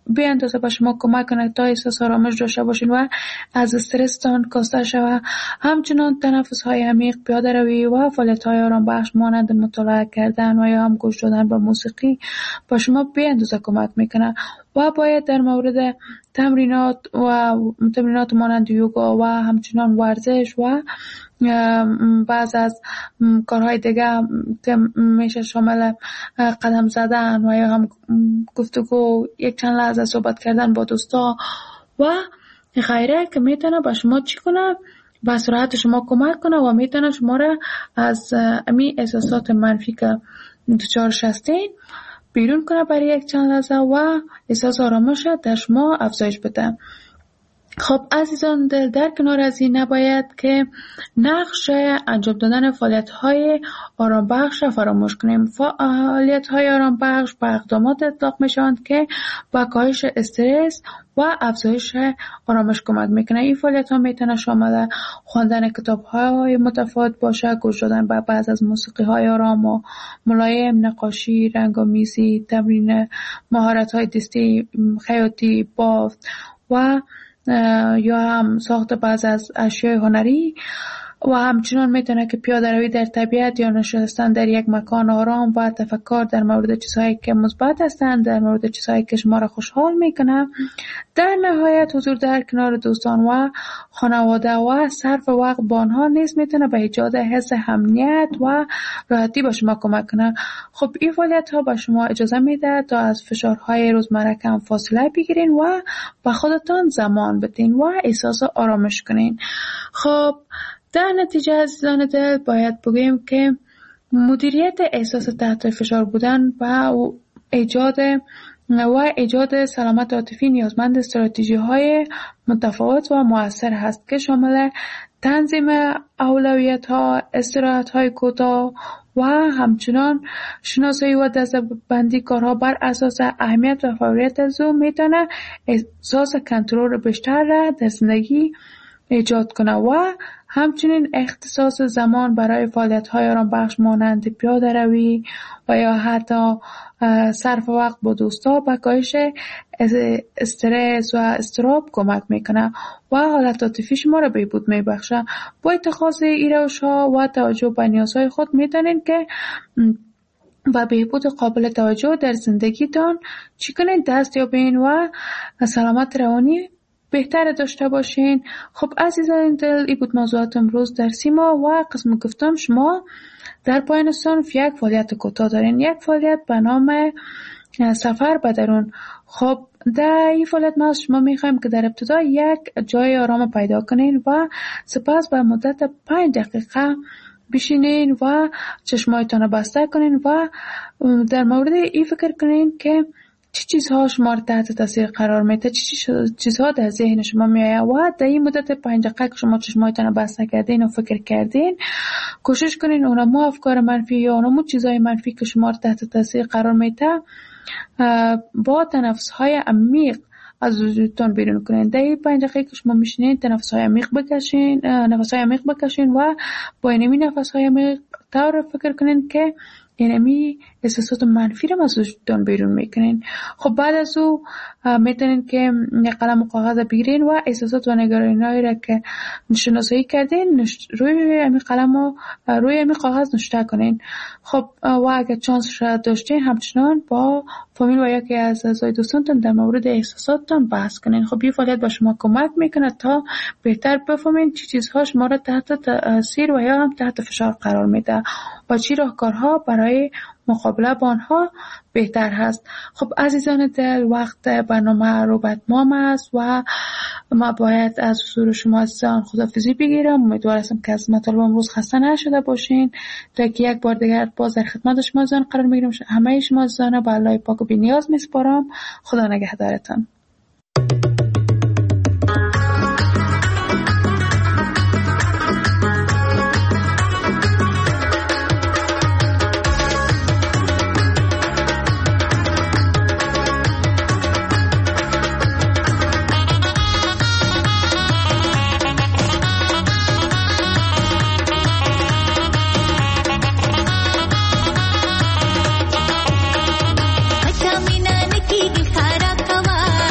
به اندازه به شما کمک کنه تا احساس آرامش داشته باشین و از استرستان کاسته شوه. همچنان تنفس های عمیق، پیاده روی و فعالیت های آرام بخش مانند مطالعه کردن و یا هم گوش دادن به موسیقی به شما به اندازه کمک میکنه. و باید در مورد تمرینات مانند یوگا و همچنان ورزش و بعض از کارهای دیگه که میشه شامل قدم زدن و یا هم گفتگو، یک چند لحظه صحبت کردن با دوستا و غیره که میتونه با شما چی کنه؟ به استراحت شما کمک کنه و میتونه شما را از امی احساسات منفی که دچارش هستین بیرون کنه برای یک چند لحظه و احساس آرامش در شما افزایش بده. خب عزیزان دل، در کنار از این نباید که نقش انجام دادن فعالیت‌های آرام بخش را فراموش کنیم. فعالیت‌های آرام بخش به اقدامات اطلاق میشوند که به کاهش استرس و افزایش آرامش کمک میکنه. این فعالیت‌ها میتونه شامل خواندن کتاب‌های متفاوت باشه، گوش دادن به بعض از موسیقی‌های آرام و ملایم، نقاشی، رنگ‌آمیزی، تمرین مهارت‌های دستی، خیاطی، بافت و یا هم ساخت بعض از اشیاء هنری و همچنان میتونه که پیاده روی در طبیعت یا نشستن در یک مکان آرام و تفکر در مورد چیزهایی که مثبت هستند، در مورد چیزهایی که شما را خوشحال میکنه. در نهایت حضور در کنار دوستان و خانواده و صرف وقت با آنها نیز میتونه به ایجاد حس امنیت و راحتی به شما کمک کنه. خب این فعالیت ها به شما اجازه میده تا از فشارهای روزمره کم فاصله بگیرین و به خودتان زمان بدین و احساس آرامش کنین. خب در نتیجه عزیزان دل باید بگویم که مدیریت احساس تحت فشار بودن و ایجاد سلامت عاطفی نیازمند استراتژی‌های متفاوت و مؤثر هست که شامل تنظیم اولویت‌ها، استراحت‌های کوتاه و همچنان شناسایی و دسته‌بندی کارها بر اساس اهمیت و فوریت از او میتونه احساس کنترل بیشتر را در زندگی ایجاد کنه و همچنین اختصاص زمان برای فعالیت‌های آرام بخش مانند پیاده روی و یا حتی صرف وقت با دوستا به کاهش استرس و اضطراب کمک میکنه و حالت عاطفی شما را بهبود میبخشه. با اتخاذ این روش‌ها و توجه به نیازهای خود میتونین که و بهبود قابل توجه در زندگیتان چی کنین؟ دست یابین و سلامت روانی بهتر داشته باشین. خب عزیزان دل، این بود موضوعات امروز در سیما و قسم گفتم شما در پایان صنف یک فعالیت کوتاه دارین، یک فعالیت به نام سفر به درون. خب در این فعالیت ما از شما میخوایم که در ابتدا یک جای آرام پیدا کنین و سپس به مدت 5 دقیقه بشینین و چشمایتان بسته کنین و در مورد این فکر کنین که چه چیزها شما را تحت تاثیر قرار میده، چه چیزها در ذهن شما میآید و در این مدت 5 دقیقه که شما چشمایتان بسته کردین و فکر کردین کوشش کنین اونمو افکار منفی یا اونمو چیزهای منفی که شما را تحت تاثیر قرار میده با تنفس‌های عمیق از وجودتان بیرون کنین. در این 5 دقیقه که شما میشینین نفس‌های عمیق بکشین و با این نفس‌های عمیق طور فکر کنین که اینمی احساسات منفی رو از وجودتان بیرون میکنین. خب بعد از او میتونین که یک قلم و کاغذ بگیرین و احساسات و نگرانی‌هایی را که شناسایی کردین روی امی قلم و روی امی کاغذ نوشته کنین. خب و اگر چانس را داشتین همچنان با فامیل و یکی از اعضای دوستانتان در مورد احساساتتان بحث کنین. خب این فعالیت به شما کمک میکنه تا بهتر بفهمین چه چیزها شما را تحت تاثیر و یا هم تحت فشار قرار میده و چی راهکارها برای مقابله با آنها بهتر هست. خب عزیزان دل، وقت برنامه رو به اتمام است و ما باید از حضور شما عزیزان خداحافظی بگیرم. امیدوار هستم که از مطالب امروز خسته نشده باشین تا که یک بار دیگر باز در خدمت شما عزیزان قرار میگیرم. همه شما عزیزان به الله پاک و بی‌نیاز میسپارم. خدا نگهدارتان. Mina ne ki khara kawa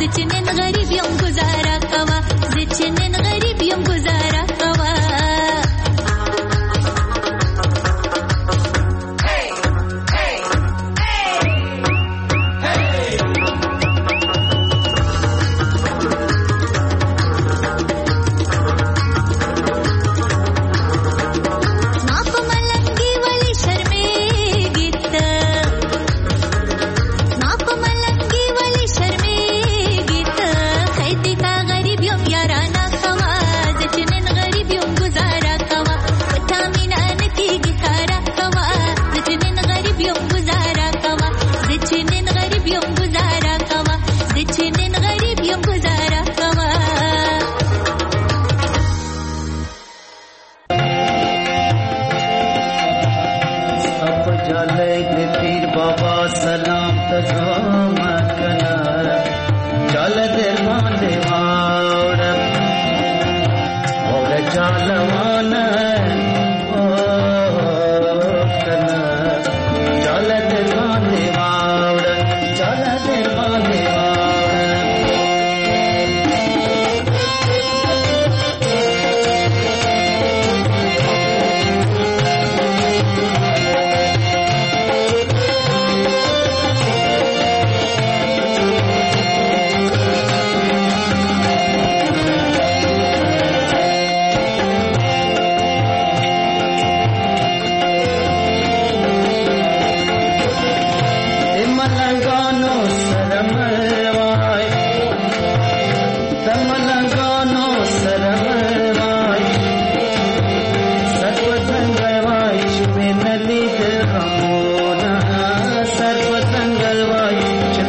زچنن غریبیم گزارا کوا زچنن غریبیم گزارا کوا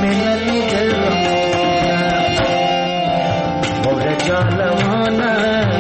Jalwana